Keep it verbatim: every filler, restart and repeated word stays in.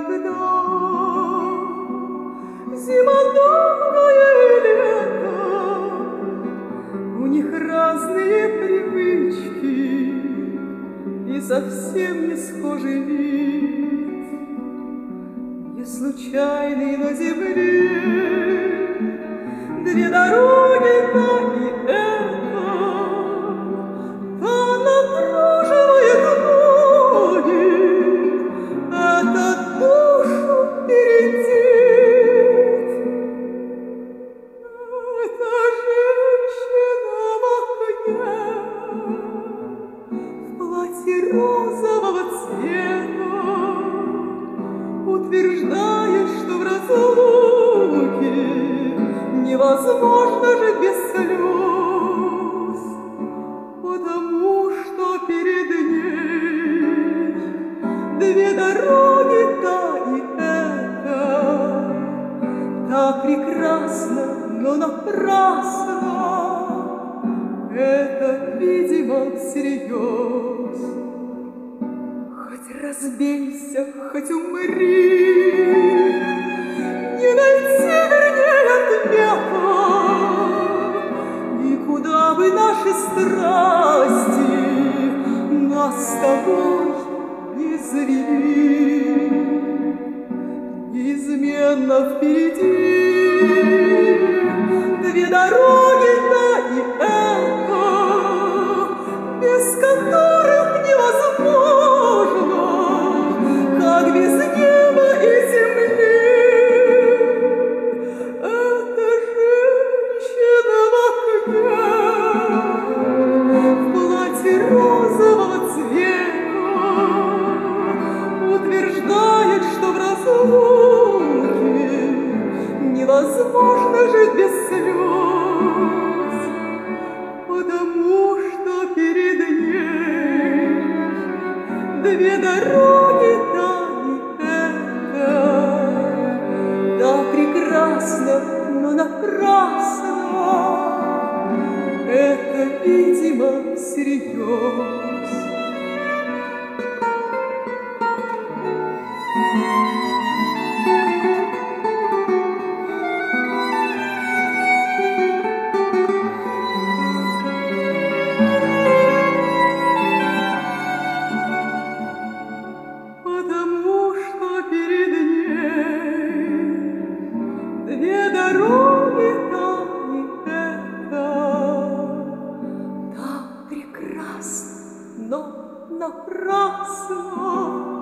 когда зима долгая и лето, у них разные привычки и совсем не схожий вид. Не случайный на земле две дороги, та и эта, та напруживает ноги, это душу бередит. Это женщина в окне в платье розового цвета утверждает, что в разлуке невозможно жить без слез, потому что перед ней две дороги, та и эта, та прекрасна, но напрасно, это, видимо, всерьез. Хоть разбейся, хоть умри, не найти вернее ответа. И куда бы наши страсти нас с тобой не завели, неизменно впереди две дороги, та и эта, без которых невозможно, как без неба и земли. Это женщина в окне в платье розового цвета утверждает, что в разлуке невозможно жить без слез, потому что перед ней две дороги, та и эта, да прекрасно, но напрасно, это, видимо, всерьез. Потому что перед ней две дороги, та и эта, та прекрасна, но напрасно.